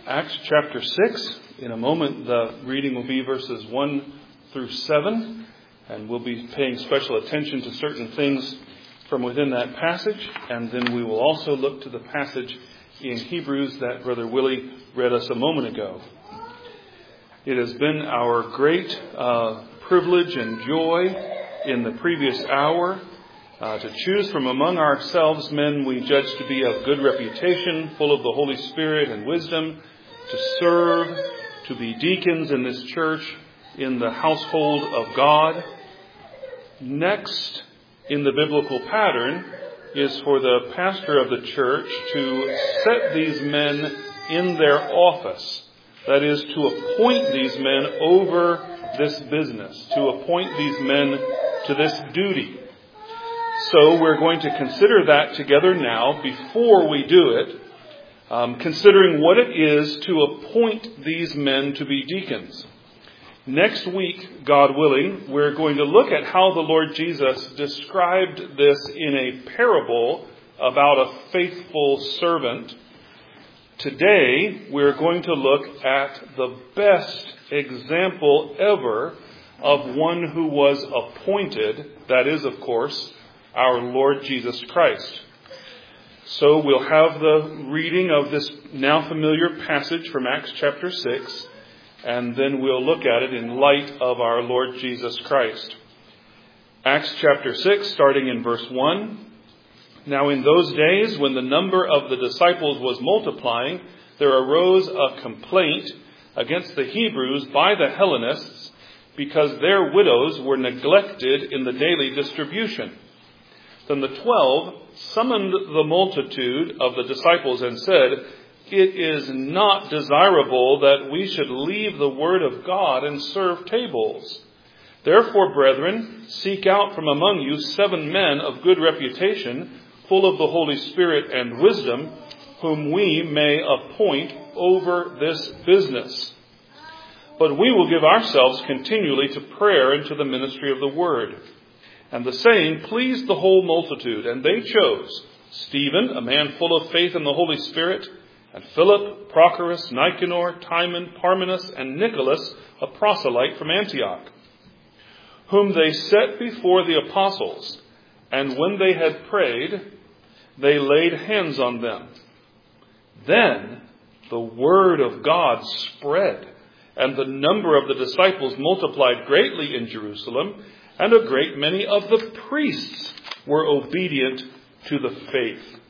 Acts chapter 6. In a moment, the reading will be verses 1 through 7, and we'll be paying special attention to certain things from within that passage, and then we will also look to the passage in Hebrews that Brother Willie read us a moment ago. It has been our great privilege and joy in the previous hour to choose from among ourselves men we judge to be of good reputation, full of the Holy Spirit and wisdom, to serve, to be deacons in this church in the household of God. Next in the biblical pattern is for the pastor of the church to set these men in their office. That is, to appoint these men over this business, to appoint these men to this duty. So we're going to consider that together now before we do it, considering what it is to appoint these men to be deacons. Next week, God willing, we're going to look at how the Lord Jesus described this in a parable about a faithful servant. Today, we're going to look at the best example ever of one who was appointed, that is, of course, our Lord Jesus Christ. So we'll have the reading of this now familiar passage from Acts chapter 6, and then we'll look at it in light of our Lord Jesus Christ. Acts chapter 6, starting in verse 1. Now in those days, when the number of the disciples was multiplying, there arose a complaint against the Hebrews by the Hellenists, because their widows were neglected in the daily distribution. Then the 12 summoned the multitude of the disciples and said, "It is not desirable that we should leave the word of God and serve tables. Therefore, brethren, seek out from among you 7 men of good reputation, full of the Holy Spirit and wisdom, whom we may appoint over this business. But we will give ourselves continually to prayer and to the ministry of the word." And the saying pleased the whole multitude, and they chose Stephen, a man full of faith in the Holy Spirit, and Philip, Prochorus, Nicanor, Timon, Parmenas, and Nicholas, a proselyte from Antioch, whom they set before the apostles. And when they had prayed, they laid hands on them. Then the word of God spread, and the number of the disciples multiplied greatly in Jerusalem, and a great many of the priests were obedient to the faith.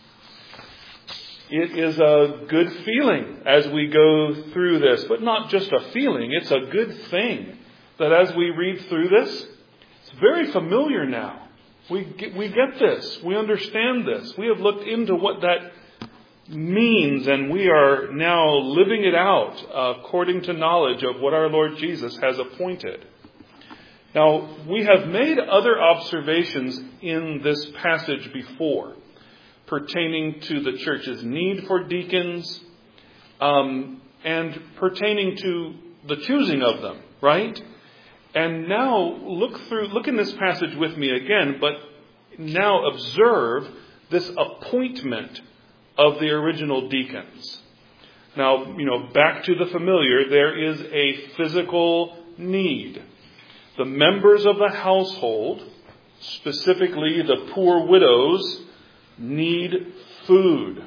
It is a good feeling as we go through this, but not just a feeling, it's a good thing that as we read through this, it's very familiar now. We get this, we understand this, we have looked into what that means, and we are now living it out according to knowledge of what our Lord Jesus has appointed. Now, we have made other observations in this passage before pertaining to the church's need for deacons and pertaining to the choosing of them, right? And now look in this passage with me again, but now observe this appointment of the original deacons. Now, back to the familiar, there is a physical need. The members of the household, specifically the poor widows, need food.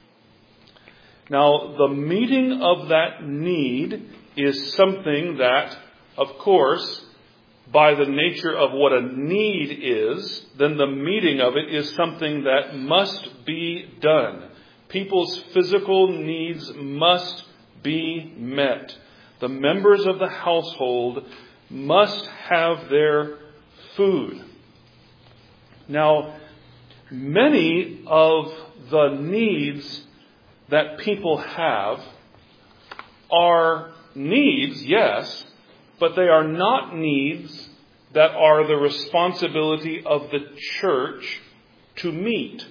Now, the meeting of that need is something that, of course, by the nature of what a need is, then the meeting of it is something that must be done. People's physical needs must be met. The members of the household must have their food. Now, many of the needs that people have are needs, yes, but they are not needs that are the responsibility of the church to meet.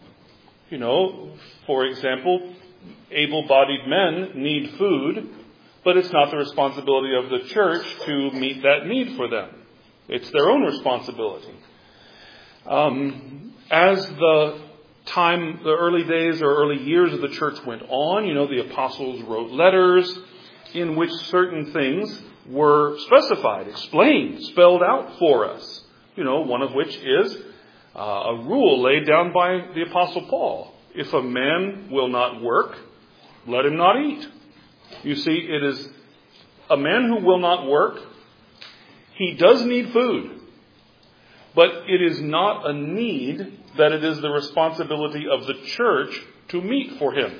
For example, able-bodied men need food, but it's not the responsibility of the church to meet that need for them. It's their own responsibility. As the the early days or early years of the church went on, the apostles wrote letters in which certain things were specified, explained, spelled out for us. One of which is a rule laid down by the Apostle Paul. If a man will not work, let him not eat. You see, it is a man who will not work. He does need food. But it is not a need that it is the responsibility of the church to meet for him.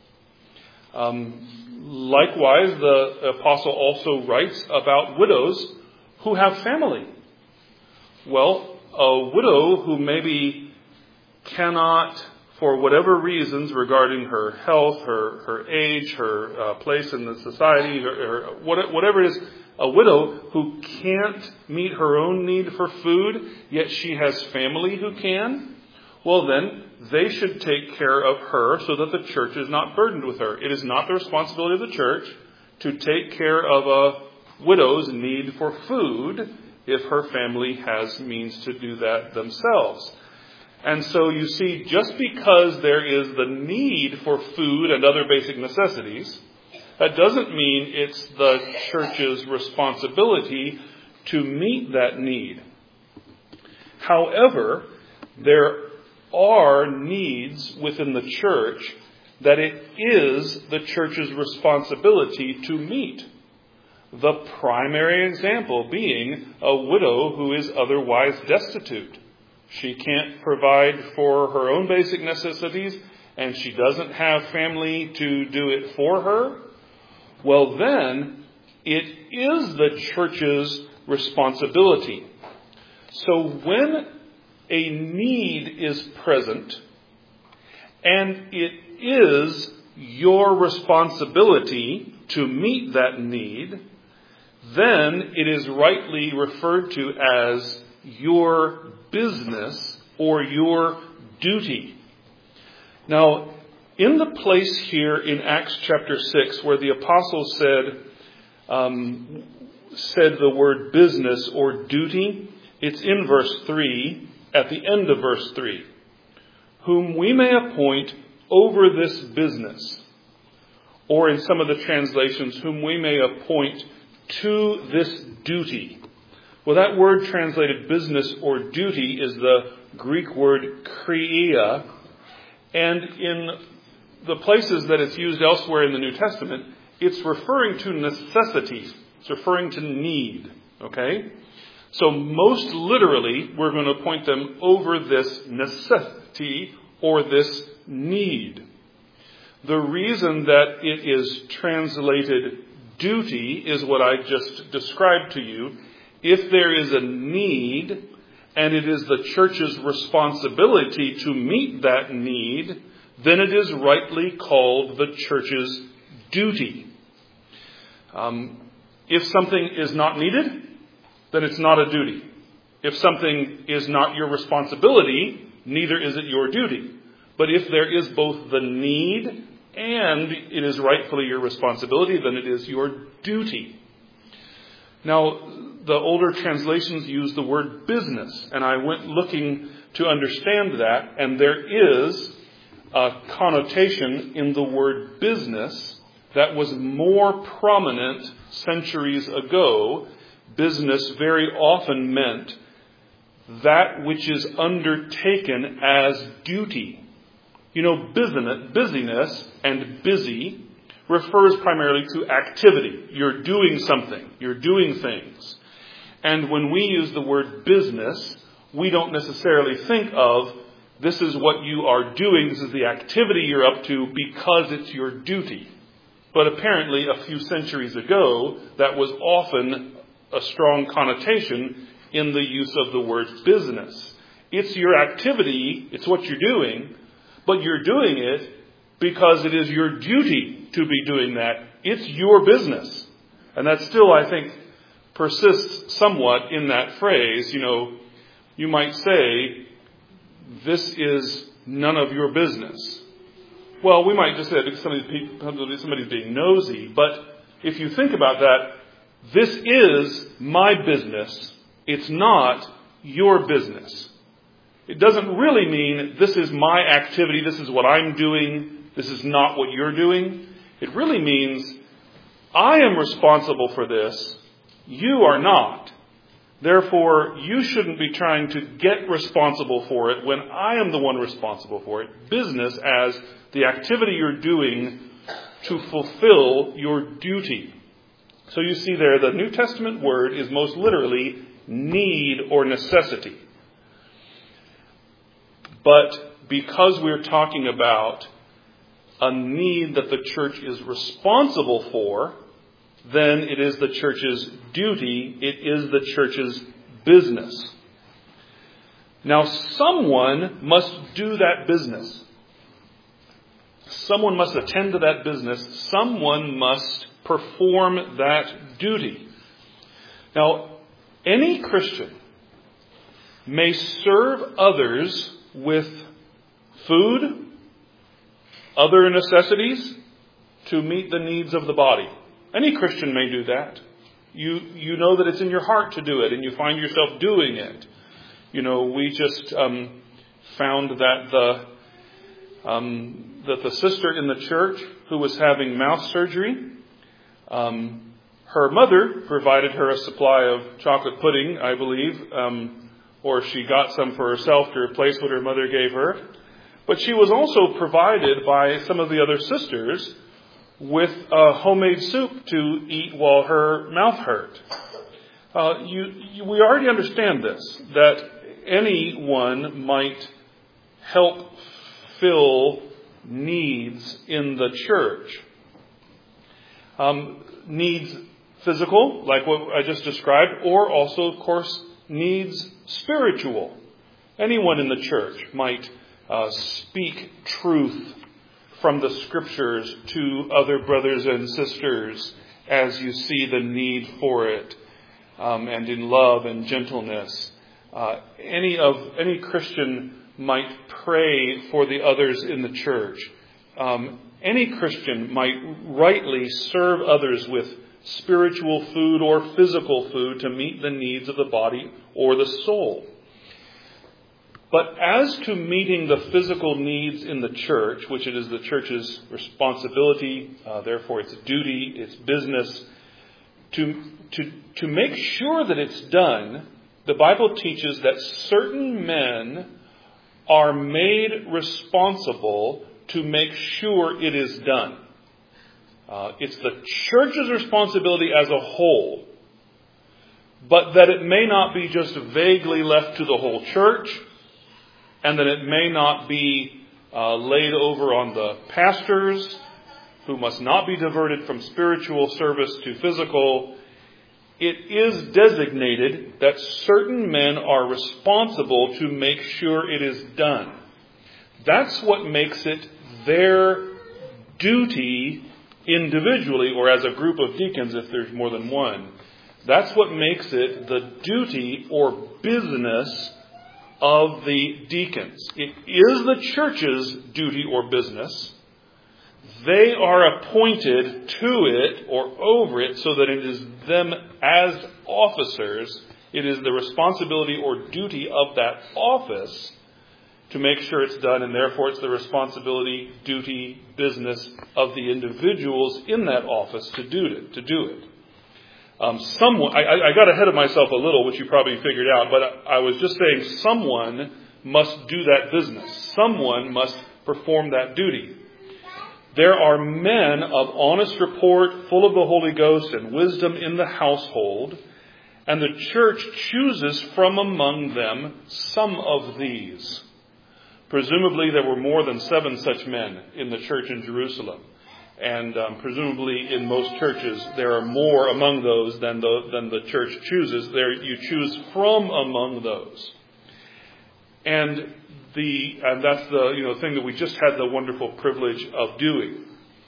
Likewise, the apostle also writes about widows who have family. Well, a widow who maybe cannot, for whatever reasons regarding her health, her age, her place in the society, whatever it is, a widow who can't meet her own need for food, yet she has family who can, well then, they should take care of her so that the church is not burdened with her. It is not the responsibility of the church to take care of a widow's need for food if her family has means to do that themselves. And so you see, just because there is the need for food and other basic necessities, that doesn't mean it's the church's responsibility to meet that need. However, there are needs within the church that it is the church's responsibility to meet. The primary example being a widow who is otherwise destitute. She can't provide for her own basic necessities, and she doesn't have family to do it for her. Well, then, it is the church's responsibility. So when a need is present, and it is your responsibility to meet that need, then it is rightly referred to as your business or your duty. Now, in the place here in Acts chapter 6 where the apostle said the word business or duty, it's in verse 3, at the end of verse 3. Whom we may appoint over this business. Or in some of the translations, whom we may appoint to this duty. Well, that word translated business or duty is the Greek word kreia. And in the places that it's used elsewhere in the New Testament, it's referring to necessity. It's referring to need. Okay? So most literally, we're going to appoint them over this necessity or this need. The reason that it is translated duty is what I just described to you. If there is a need, and it is the church's responsibility to meet that need, then it is rightly called the church's duty. If something is not needed, then it's not a duty. If something is not your responsibility, neither is it your duty. But if there is both the need and it is rightfully your responsibility, then it is your duty. Now, the older translations use the word business, and I went looking to understand that, and there is a connotation in the word business that was more prominent centuries ago. Business very often meant that which is undertaken as duty. Busyness and busy refers primarily to activity. You're doing something. You're doing things. And when we use the word business, we don't necessarily think of this is what you are doing, this is the activity you're up to because it's your duty. But apparently a few centuries ago, that was often a strong connotation in the use of the word business. It's your activity, it's what you're doing, but you're doing it because it is your duty to be doing that. It's your business. And that still, I think, persists somewhat in that phrase. You might say, this is none of your business. Well, we might just say that somebody's being nosy, but if you think about that, this is my business. It's not your business. It doesn't really mean this is my activity, this is what I'm doing, this is not what you're doing. It really means I am responsible for this, you are not. Therefore, you shouldn't be trying to get responsible for it when I am the one responsible for it. Business as the activity you're doing to fulfill your duty. So you see there, the New Testament word is most literally need or necessity. But because we're talking about a need that the church is responsible for, then it is the church's duty, it is the church's business. Now, someone must do that business. Someone must attend to that business. Someone must perform that duty. Now, any Christian may serve others with food, other necessities to meet the needs of the body. Any Christian may do that. You know that it's in your heart to do it, and you find yourself doing it. You know, we just found that the sister in the church who was having mouth surgery, her mother provided her a supply of chocolate pudding, I believe, or she got some for herself to replace what her mother gave her. But she was also provided by some of the other sisters with homemade soup to eat while her mouth hurt. We already understand this, that anyone might help fill needs in the church. Needs physical, like what I just described, or also, of course, needs spiritual. Anyone in the church might speak truth from the Scriptures to other brothers and sisters as you see the need for it, and in love and gentleness. Any Christian might pray for the others in the church. Any Christian might rightly serve others with spiritual food or physical food to meet the needs of the body or the soul. But as to meeting the physical needs in the church, which it is the church's responsibility, therefore its duty, its business, to make sure that it's done, the Bible teaches that certain men are made responsible to make sure it is done. It's the church's responsibility as a whole, but that it may not be just vaguely left to the whole church, and that it may not be laid over on the pastors, who must not be diverted from spiritual service to physical. It is designated that certain men are responsible to make sure it is done. That's what makes it their duty individually, or as a group of deacons if there's more than one. That's what makes it the duty or business of the deacons. It is the church's duty or business. They are appointed to it or over it so that it is them as officers. It is the responsibility or duty of that office to make sure it's done, and therefore it's the responsibility, duty, business of the individuals in that office to do it. I got ahead of myself a little, which you probably figured out, but I was just saying someone must do that business. Someone must perform that duty. There are men of honest report, full of the Holy Ghost and wisdom in the household, and the church chooses from among them some of these. Presumably there were more than 7 such men in the church in Jerusalem. And presumably in most churches there are more among those than the church chooses. There you choose from among those. And that's the thing that we just had the wonderful privilege of doing.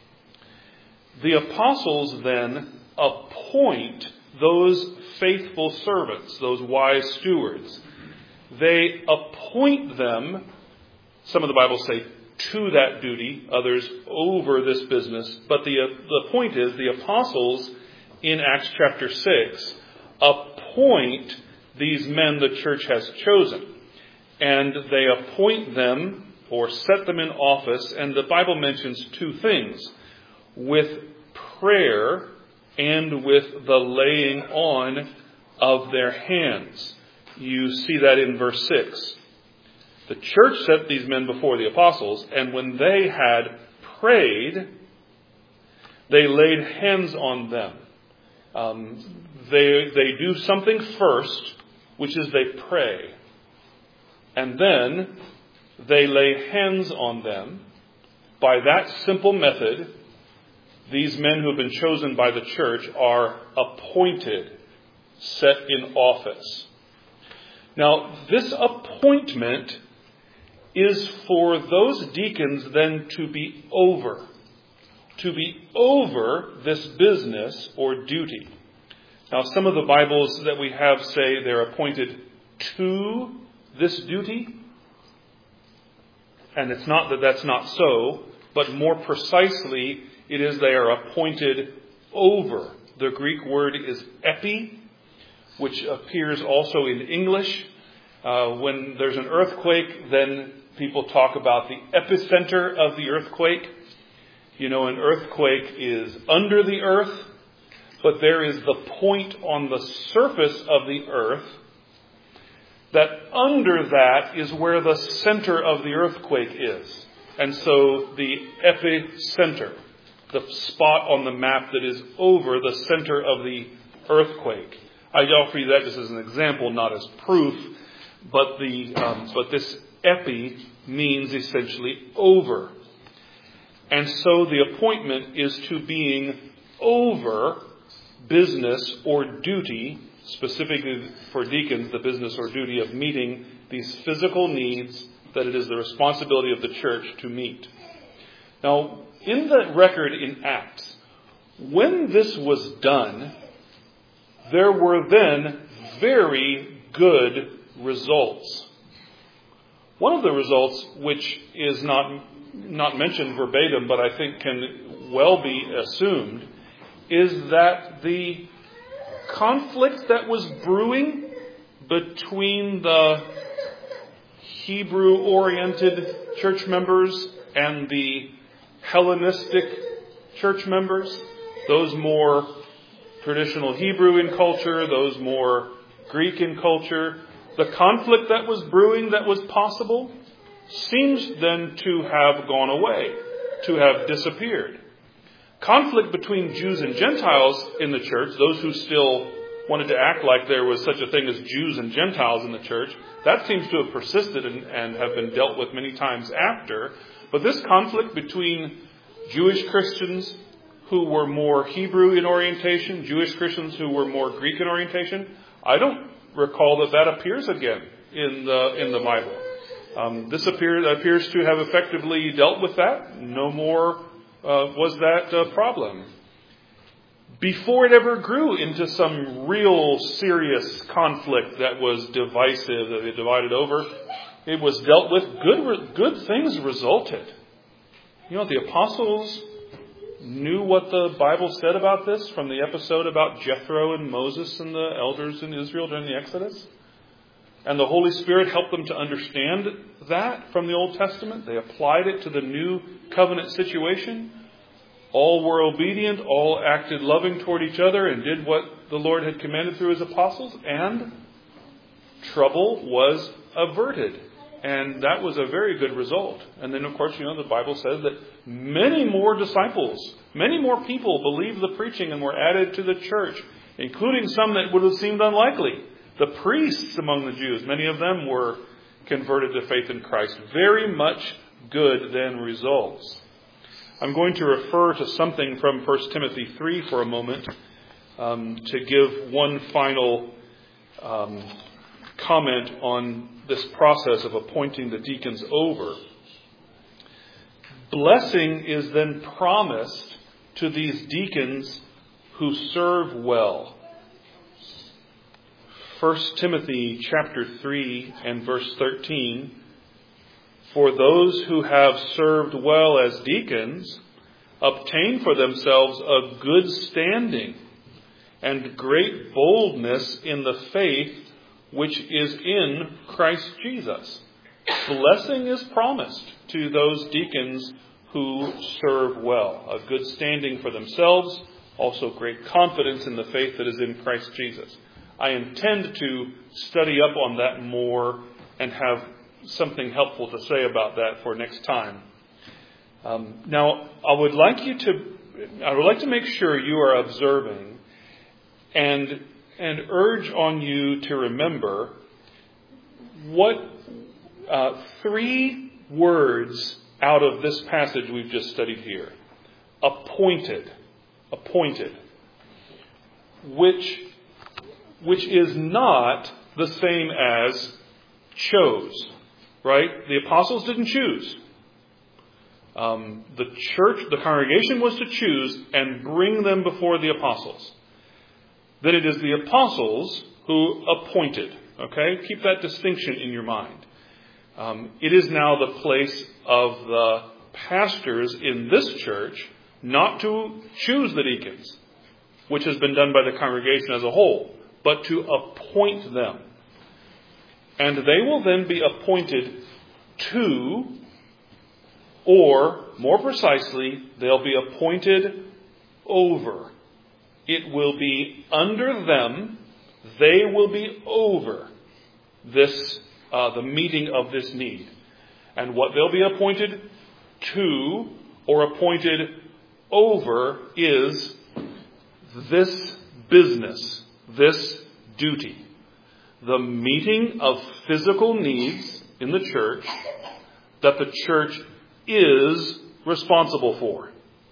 The apostles then appoint those faithful servants, those wise stewards. They appoint them, some of the Bibles say, to that duty, others over this business. But the point is, the apostles in Acts chapter 6 appoint these men the church has chosen. and they appoint them or set them in office. And the Bible mentions two things: with prayer and with the laying on of their hands. You see that in verse 6. The church set these men before the apostles, and when they had prayed, they laid hands on them. They do something first, which is they pray. And then they lay hands on them. By that simple method, these men who have been chosen by the church are appointed, set in office. Now, this appointment is for those deacons then to be over this business or duty. Now, some of the Bibles that we have say they're appointed to this duty. And it's not that that's not so, but more precisely, it is they are appointed over. The Greek word is epi, which appears also in English. When there's an earthquake, then people talk about the epicenter of the earthquake. You know, an earthquake is under the earth, but there is the point on the surface of the earth that under that is where the center of the earthquake is. And so the epicenter, the spot on the map that is over the center of the earthquake. I offer you that just as an example, not as proof, but this epi means essentially over. And so the appointment is to being over business or duty, specifically for deacons, the business or duty of meeting these physical needs that it is the responsibility of the church to meet. Now, in the record in Acts, when this was done, there were then very good results. One of the results, which is not mentioned verbatim, but I think can well be assumed, is that the conflict that was brewing between the Hebrew-oriented church members and the Hellenistic church members, those more traditional Hebrew in culture, those more Greek in culture, the conflict that was brewing, that was possible, seems then to have gone away, to have disappeared. Conflict between Jews and Gentiles in the church, those who still wanted to act like there was such a thing as Jews and Gentiles in the church, that seems to have persisted and have been dealt with many times after. But this conflict between Jewish Christians who were more Hebrew in orientation, Jewish Christians who were more Greek in orientation, I don't recall that appears again in the Bible. This appears to have effectively dealt with that. No more was that a problem. Before it ever grew into some real serious conflict that was divisive, that it divided over, it was dealt with. Good things resulted. You know, the apostles knew what the Bible said about this from the episode about Jethro and Moses and the elders in Israel during the Exodus. And the Holy Spirit helped them to understand that from the Old Testament. They applied it to the new covenant situation. All were obedient, all acted loving toward each other and did what the Lord had commanded through his apostles, and trouble was averted. And that was a very good result. And then, of course, you know, the Bible says that many more disciples, many more people believed the preaching and were added to the church, including some that would have seemed unlikely. The priests among the Jews, many of them were converted to faith in Christ. Very much good then results. I'm going to refer to something from 1 Timothy 3 for a moment to give one final comment on this process of appointing the deacons over. Blessing is then promised to these deacons who serve well. 1 Timothy chapter 3 and verse 13, for those who have served well as deacons obtain for themselves a good standing and great boldness in the faith which is in Christ Jesus. blessing is promised to those deacons who serve well. A good standing for themselves, also great confidence in the faith that is in Christ Jesus. I intend to study up on that more and have something helpful to say about that for next time. Now, I would like to make sure you are observing and urge on you to remember what 3 words out of this passage we've just studied here. Appointed, which is not the same as chose, right? The apostles didn't choose. The congregation was to choose and bring them before the apostles. Then it is the apostles who appointed. Okay? Keep that distinction in your mind. It is now the place of the pastors in this church not to choose the deacons, which has been done by the congregation as a whole, but to appoint them. And they will then be appointed to, or more precisely, they'll be appointed over. It will be under them. They will be over this, the meeting of this need. And what they'll be appointed to or appointed over is this business, this duty. The meeting of physical needs in the church that the church is responsible for.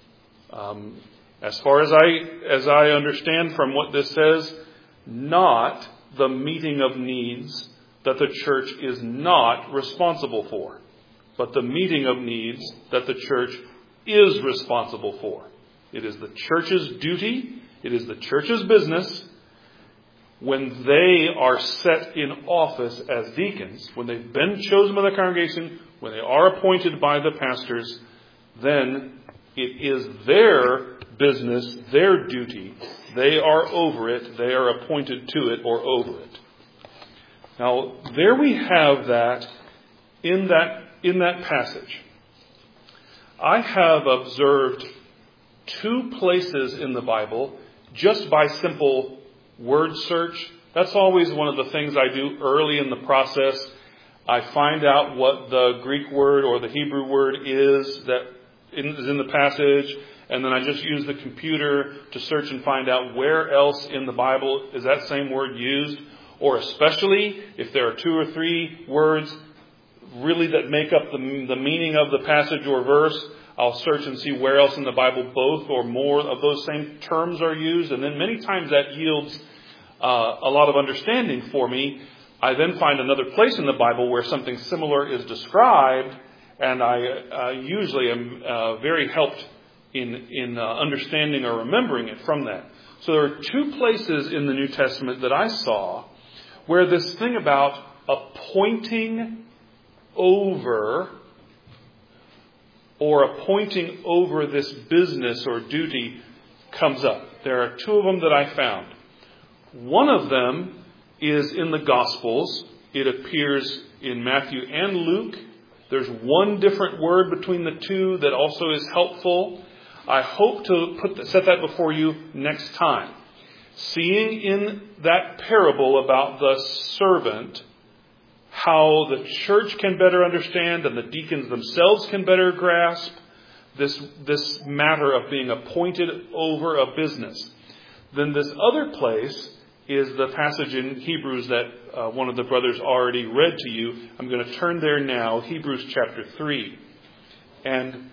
As far as I understand from what this says, not the meeting of needs that the church is not responsible for, but the meeting of needs that the church is responsible for. It is the church's duty, it is the church's business. When they are set in office as deacons, when they've been chosen by the congregation, when they are appointed by the pastors, then it is their business, their duty. They are over it. They are appointed to it or over it. Now, there we have that in that passage. I have observed 2 places in the Bible just by simple word search. That's always one of the things I do early in the process. I find out what the Greek word or the Hebrew word is that is in the passage, and then I just use the computer to search and find out where else in the Bible is that same word used, or especially if there are 2 or 3 words really that make up the meaning of the passage or verse, I'll search and see where else in the Bible both or more of those same terms are used, and then many times that yields a lot of understanding for me. I then find another place in the Bible where something similar is described, and I usually am very helped in understanding or remembering it from that. So there are 2 places in the New Testament that I saw where this thing about appointing over or appointing over this business or duty comes up. There are 2 of them that I found. One of them is in the Gospels. It appears in Matthew and Luke. There's one different word between the 2 that also is helpful. I hope to set that before you next time. Seeing in that parable about the servant how the church can better understand and the deacons themselves can better grasp this matter of being appointed over a business. Then this other place is the passage in Hebrews that one of the brothers already read to you. I'm going to turn there now, Hebrews chapter 3. And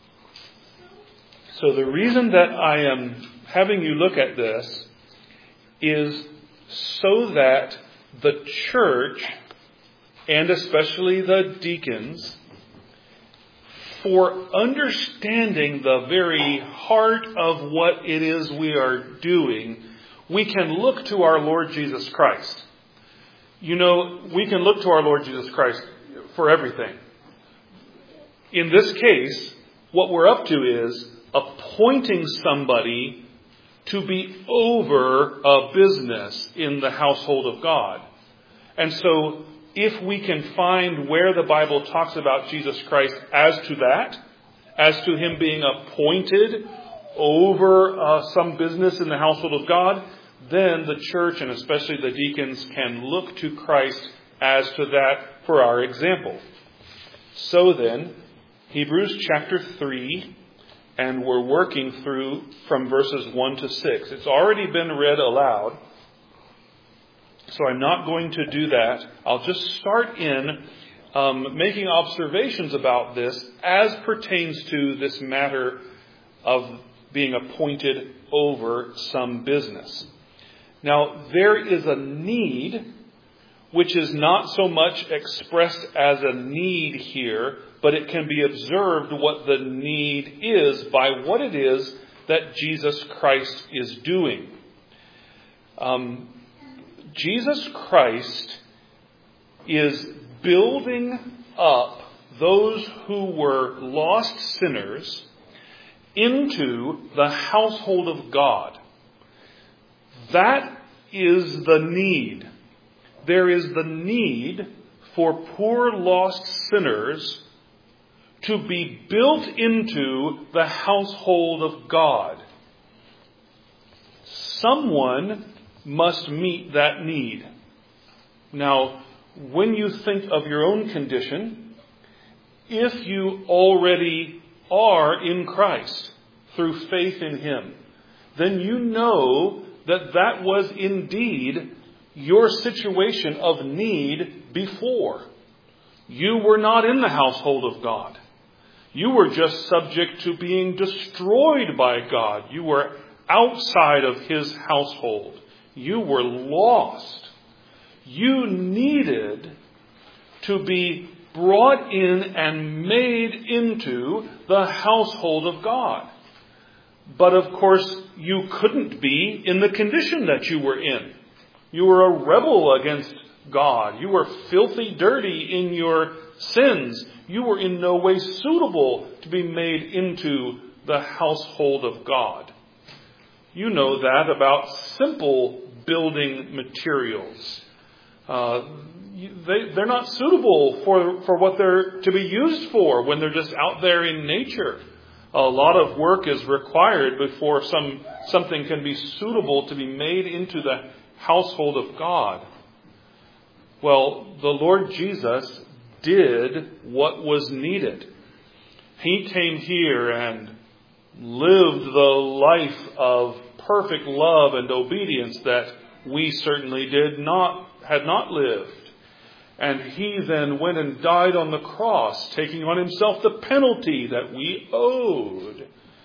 so the reason that I am having you look at this is so that the church, and especially the deacons, for understanding the very heart of what it is we are doing, we can look to our Lord Jesus Christ. You know, we can look to our Lord Jesus Christ for everything. In this case, what we're up to is appointing somebody to be over a business in the household of God. And so if we can find where the Bible talks about Jesus Christ as to that, as to him being appointed over some business in the household of God, then the church and especially the deacons can look to Christ as to that for our example. So then, Hebrews chapter 3, and we're working through from verses 1 to 6. It's already been read aloud, so I'm not going to do that. I'll just start in making observations about this as pertains to this matter of being appointed over some business. Now, there is a need, which is not so much expressed as a need here, but it can be observed what the need is by what it is that Jesus Christ is doing. Jesus Christ is building up those who were lost sinners into the household of God. That is the need. There is the need for poor lost sinners to be built into the household of God. Someone must meet that need. Now, when you think of your own condition, if you already are in Christ through faith in him, then you know that that was indeed your situation of need before. You were not in the household of God. You were just subject to being destroyed by God. You were outside of his household. You were lost. You needed to be brought in and made into the household of God. But of course, you couldn't be in the condition that you were in. You were a rebel against God. You were filthy dirty in your sins. You were in no way suitable to be made into the household of God. You know that about simple building materials. They're not suitable for what they're to be used for when they're just out there in nature. A lot of work is required before something can be suitable to be made into the household of God. Well, the Lord Jesus did what was needed. He came here and lived the life of perfect love and obedience that we certainly had not lived. And he then went and died on the cross, taking on himself the penalty that we owed.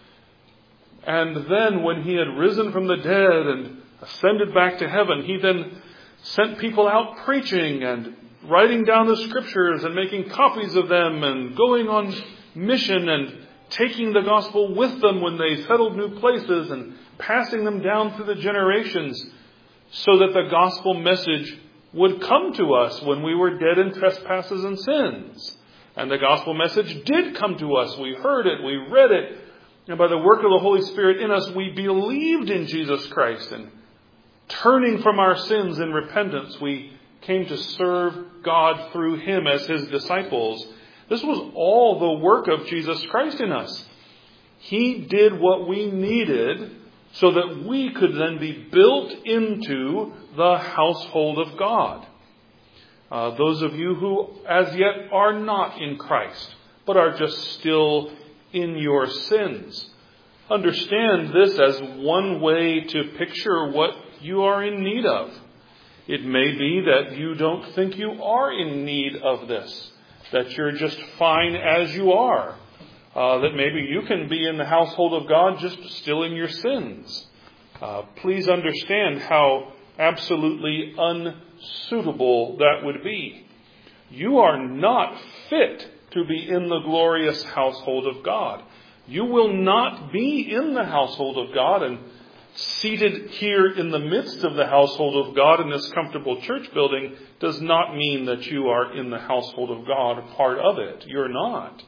And then when he had risen from the dead and ascended back to heaven, he then sent people out preaching and writing down the scriptures and making copies of them and going on mission and taking the gospel with them when they settled new places and passing them down through the generations so that the gospel message would come to us when we were dead in trespasses and sins. And the gospel message did come to us. We heard it, we read it, and by the work of the Holy Spirit in us, we believed in Jesus Christ. And turning from our sins in repentance, we came to serve God through him as his disciples. This was all the work of Jesus Christ in us. He did what we needed so that we could then be built into the household of God. Those of you who as yet are not in Christ, but are just still in your sins, understand this as one way to picture what you are in need of. It may be that you don't think you are in need of this, that you're just fine as you are, that maybe you can be in the household of God just still in your sins. Please understand how absolutely unsuitable that would be. You are not fit to be in the glorious household of God. You will not be in the household of God, and seated here in the midst of the household of God in this comfortable church building does not mean that you are in the household of God, a part of it. You're not.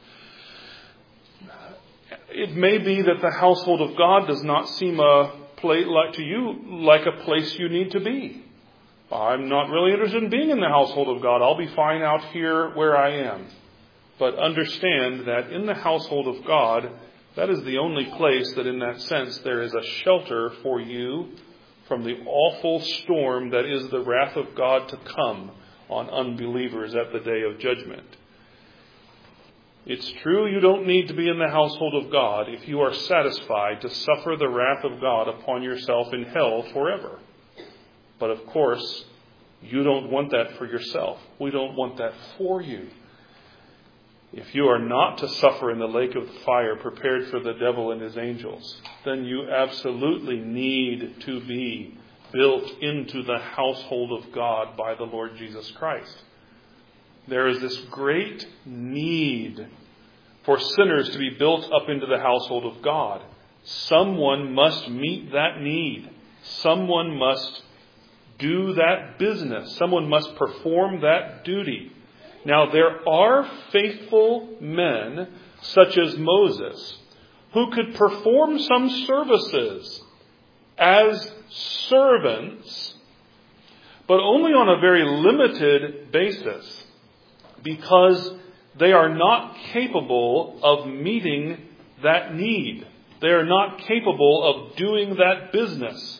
It may be that the household of God does not seem to you like a place you need to be. I'm not really interested in being in the household of God. I'll be fine out here where I am. But understand that in the household of God, that is the only place that in that sense there is a shelter for you from the awful storm that is the wrath of God to come on unbelievers at the day of judgment. It's true you don't need to be in the household of God if you are satisfied to suffer the wrath of God upon yourself in hell forever. But of course, you don't want that for yourself. We don't want that for you. If you are not to suffer in the lake of fire prepared for the devil and his angels, then you absolutely need to be built into the household of God by the Lord Jesus Christ. There is this great need for sinners to be built up into the household of God. Someone must meet that need. Someone must do that business. Someone must perform that duty. Now, there are faithful men, such as Moses, who could perform some services as servants, but only on a very limited basis, because they are not capable of meeting that need. They are not capable of doing that business.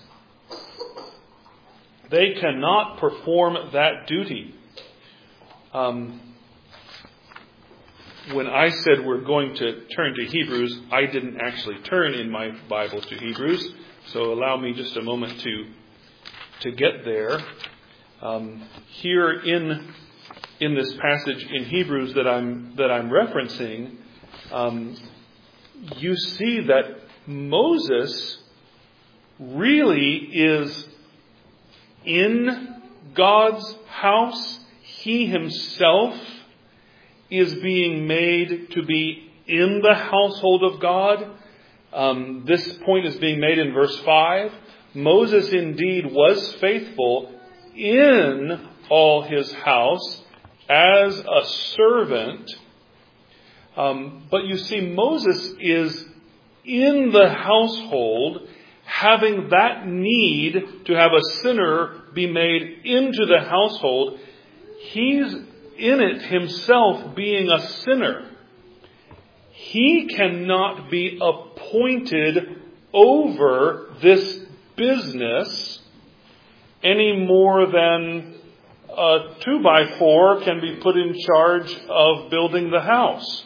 They cannot perform that duty. When I said we're going to turn to Hebrews, I didn't actually turn in my Bible to Hebrews, so allow me just a moment to get there. Here in this passage in Hebrews that I'm referencing, you see that Moses really is in God's house. He himself is being made to be in the household of God. This point is being made in verse 5. Moses indeed was faithful in all his house as a servant. But you see, Moses is in the household, having that need to have a sinner be made into the household. He's in it himself, being a sinner. He cannot be appointed over this business any more than a 2x4 can be put in charge of building the house.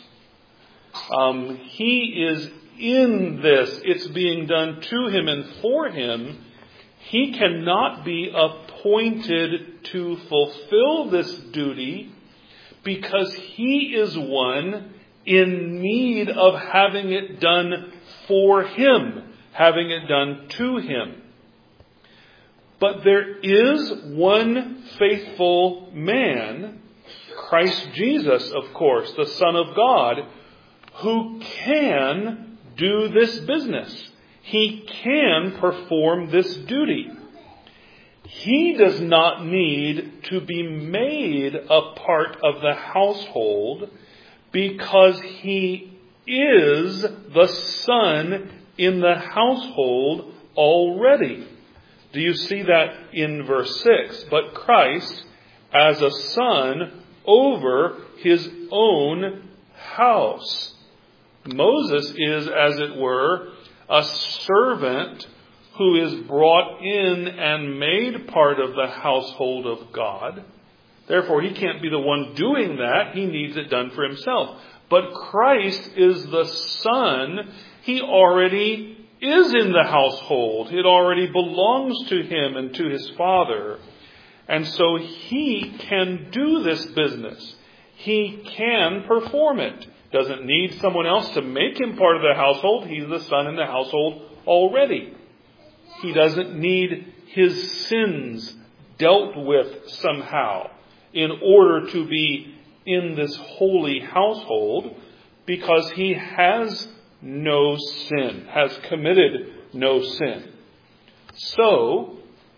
He is in this. It's being done to him and for him. He cannot be appointed to fulfill this duty because he is one in need of having it done for him, having it done to him. But there is one faithful man, Christ Jesus, of course, the Son of God, who can do this business. He can perform this duty. He does not need to be made a part of the household because he is the son in the household already. Do you see that in verse 6? But Christ as a son over his own house. Moses is, as it were, a servant who is brought in and made part of the household of God. Therefore, he can't be the one doing that. He needs it done for himself. But Christ is the Son. He already is in the household. It already belongs to him and to his Father. And so he can do this business. He can perform it. Doesn't need someone else to make him part of the household. He's the son in the household already. He doesn't need his sins dealt with somehow in order to be in this holy household, because he has no sin, has committed no sin. So,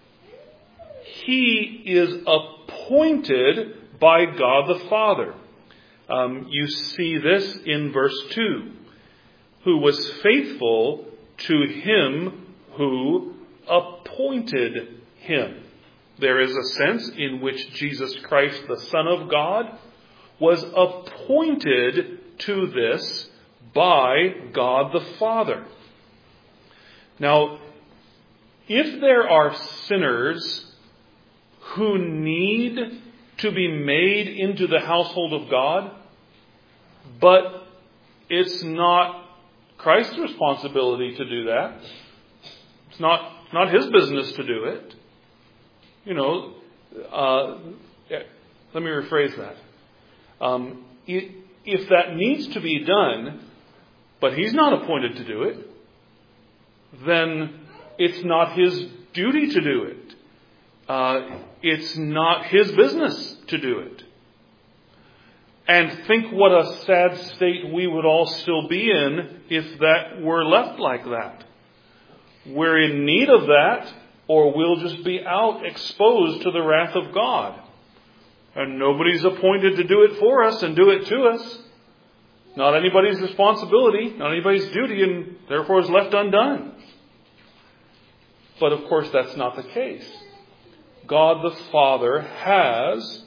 he is appointed by God the Father. You see this in verse 2. Who was faithful to him who appointed him. there is a sense in which Jesus Christ, the Son of God, was appointed to this by God the Father. Now, if there are sinners who need to be made into the household of God, but it's not Christ's responsibility to do that. It's not his business to do it. Let me rephrase that. If that needs to be done, but he's not appointed to do it, then it's not his duty to do it. It's not his business to do it. And think what a sad state we would all still be in if that were left like that. We're in need of that, or we'll just be out exposed to the wrath of God. And nobody's appointed to do it for us and do it to us. Not anybody's responsibility, not anybody's duty, and therefore is left undone. But of course that's not the case. God the Father has,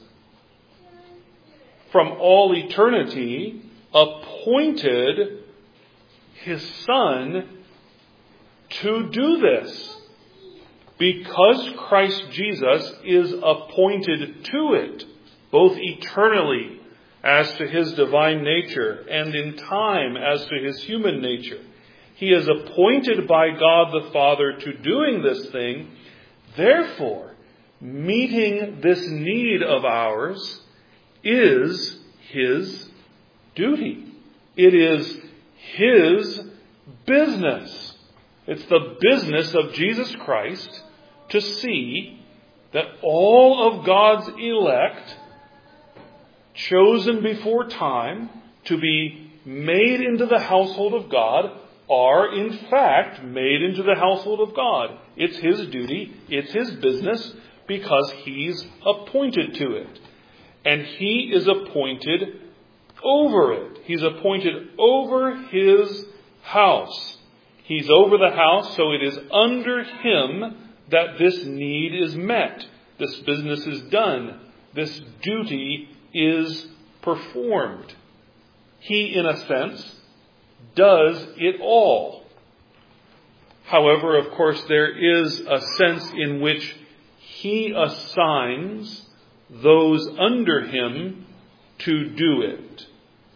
from all eternity, appointed His Son to do this. Because Christ Jesus is appointed to it, both eternally as to His divine nature and in time as to His human nature. He is appointed by God the Father to doing this thing. Therefore, meeting this need of ours is His duty. It is His business. It's the business of Jesus Christ to see that all of God's elect, chosen before time to be made into the household of God, are in fact made into the household of God. It's His duty, it's His business, because He's appointed to it. And He is appointed over it. He's appointed over His house. He's over the house, so it is under Him that this need is met. This business is done. This duty is performed. He, in a sense, does it all. However, of course, there is a sense in which He assigns those under Him to do it.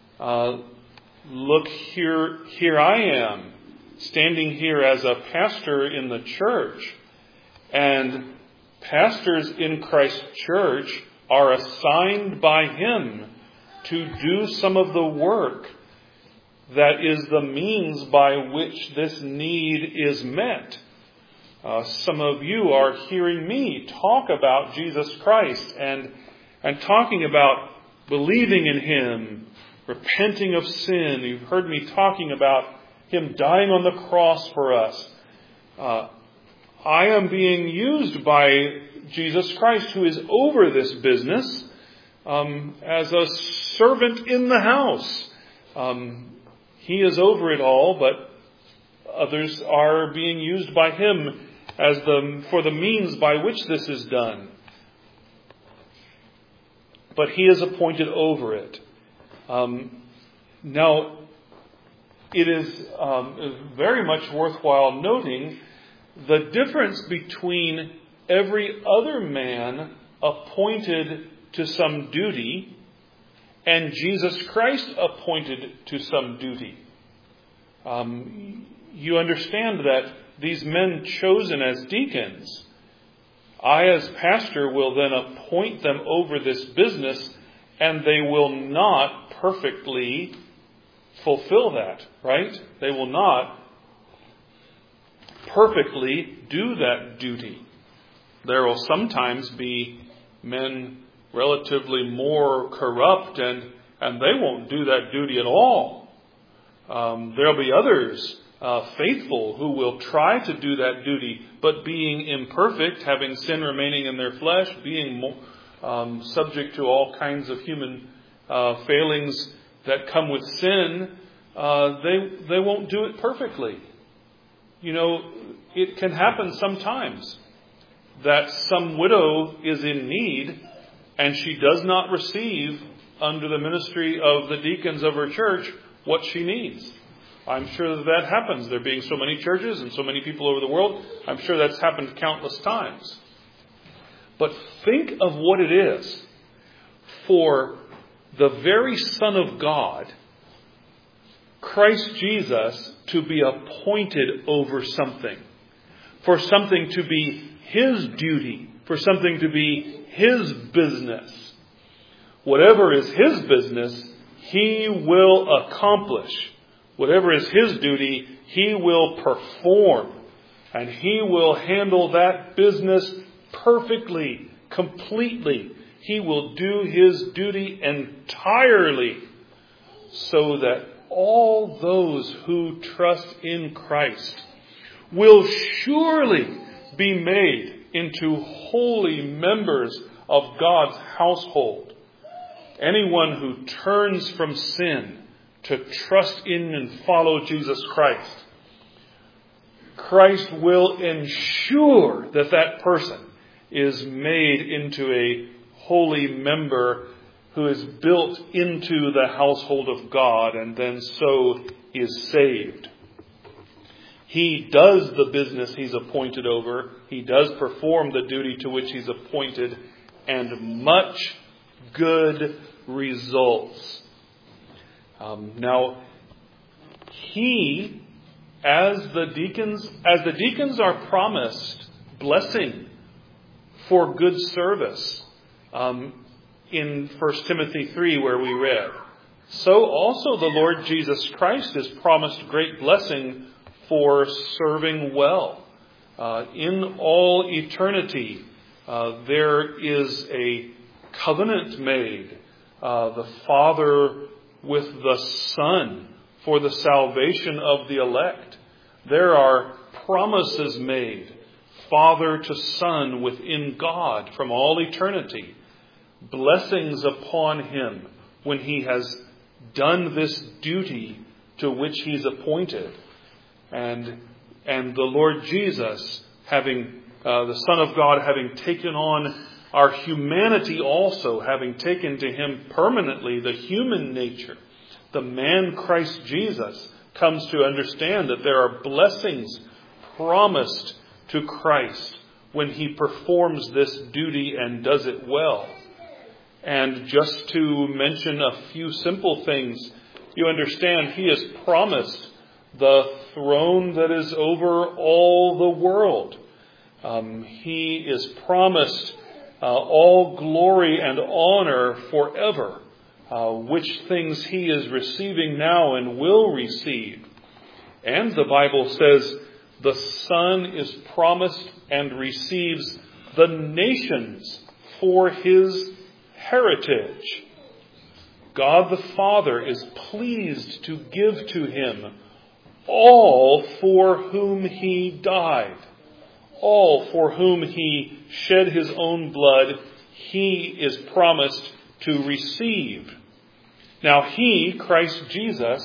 Look, here I am, standing here as a pastor in the church. And pastors in Christ's church are assigned by Him to do some of the work that is the means by which this need is met. Some of you are hearing me talk about Jesus Christ and talking about believing in Him, repenting of sin. You've heard me talking about Him dying on the cross for us. I am being used by Jesus Christ, who is over this business, as a servant in the house. He is over it all, but others are being used by Him as for the means by which this is done. But He is appointed over it. Now, it is very much worthwhile noting the difference between every other man appointed to some duty and Jesus Christ appointed to some duty. You understand that these men chosen as deacons, I as pastor will then appoint them over this business, and they will not perfectly fulfill that, right? They will not perfectly do that duty. There will sometimes be men relatively more corrupt and they won't do that duty at all. There'll be others faithful who will try to do that duty, but being imperfect, having sin remaining in their flesh, being subject to all kinds of human failings that come with sin, they won't do it perfectly. You know, it can happen sometimes that some widow is in need and she does not receive under the ministry of the deacons of her church what she needs. I'm sure that happens. There being so many churches and so many people over the world, I'm sure that's happened countless times. But think of what it is for the very Son of God, Christ Jesus, to be appointed over something. For something to be His duty. For something to be His business. Whatever is His business, He will accomplish. Whatever is His duty, He will perform. And He will handle that business perfectly, completely. He will do His duty entirely so that all those who trust in Christ will surely be made into holy members of God's household. Anyone who turns from sin to trust in and follow Jesus Christ, Christ will ensure that that person is made into a holy member who is built into the household of God and then so is saved. He does the business He's appointed over. He does perform the duty to which He's appointed, and much good results. Now, He, as the deacons are promised blessing for good service, in 1 Timothy 3 where we read, so also the Lord Jesus Christ is promised great blessing for serving well. In all eternity, there is a covenant made, the Father with the Son for the salvation of the elect. There are promises made, Father to Son within God from all eternity. Blessings upon Him when He has done this duty to which He's appointed. And the Lord Jesus, having the Son of God, having taken on our humanity also, having taken to Him permanently the human nature, the man Christ Jesus comes to understand that there are blessings promised to Christ when He performs this duty and does it well. And just to mention a few simple things, you understand He has promised the throne that is over all the world. He is promised all glory and honor forever, which things He is receiving now and will receive. And the Bible says the Son is promised and receives the nations for His heritage. God the Father is pleased to give to Him all for whom He died, all for whom He shed His own blood, He is promised to receive. Now He, Christ Jesus,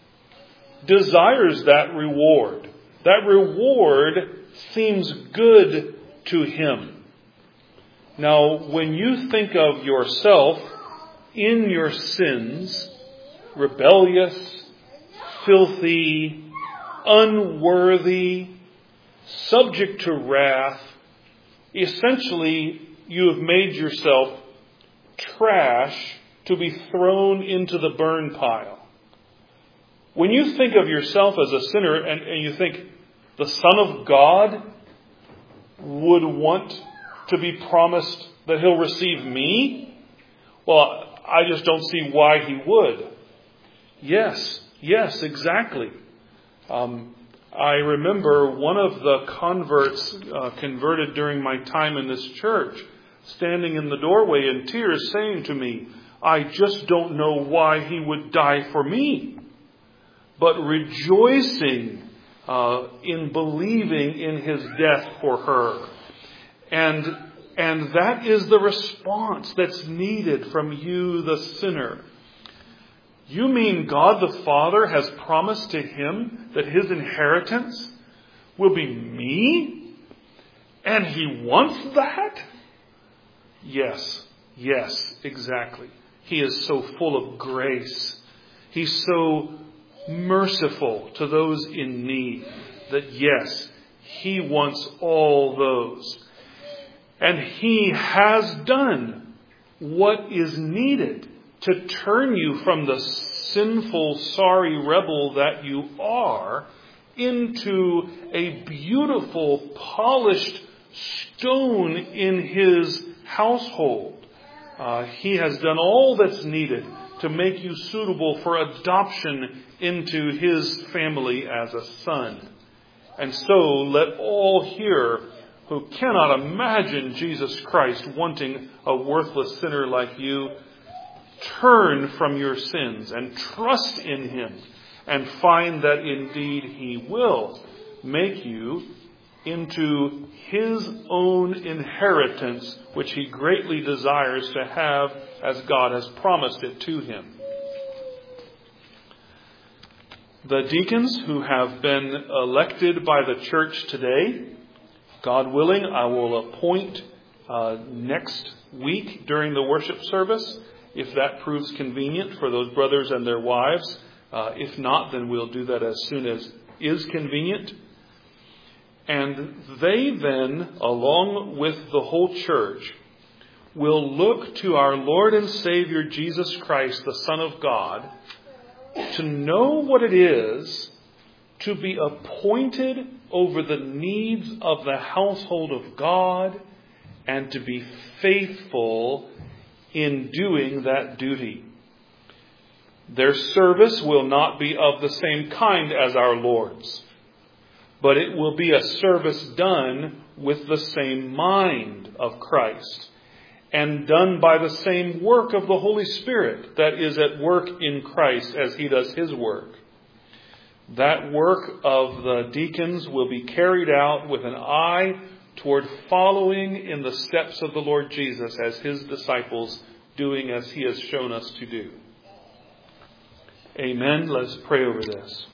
desires that reward. That reward seems good to Him. Now, when you think of yourself in your sins, rebellious, filthy, unworthy, subject to wrath, essentially you have made yourself trash to be thrown into the burn pile. When you think of yourself as a sinner and you think the Son of God would want to be promised that He'll receive me, well, I just don't see why He would. Yes, exactly. I remember one of the converts converted during my time in this church, standing in the doorway in tears saying to me, I just don't know why He would die for me, but rejoicing in believing in His death for her. And that is the response that's needed from you, the sinner. You mean God the Father has promised to him that his inheritance will be me? And He wants that? Yes, exactly. He is so full of grace. He's so merciful to those in need that yes, He wants all those. And He has done what is needed to turn you from the sinful, sorry rebel that you are into a beautiful, polished stone in His household. He has done all that's needed to make you suitable for adoption into His family as a son. And so let all here who cannot imagine Jesus Christ wanting a worthless sinner like you turn from your sins and trust in Him and find that indeed He will make you into His own inheritance, which He greatly desires to have as God has promised it to Him. The deacons who have been elected by the church today, God willing, I will appoint next week during the worship service, if that proves convenient for those brothers and their wives. If not, then we'll do that as soon as is convenient. And they then, along with the whole church, will look to our Lord and Savior Jesus Christ, the Son of God, to know what it is to be appointed over the needs of the household of God and to be faithful in doing that duty. Their service will not be of the same kind as our Lord's, but it will be a service done with the same mind of Christ and done by the same work of the Holy Spirit that is at work in Christ as He does His work. That work of the deacons will be carried out with an eye toward following in the steps of the Lord Jesus as His disciples, doing as He has shown us to do. Amen. Let's pray over this.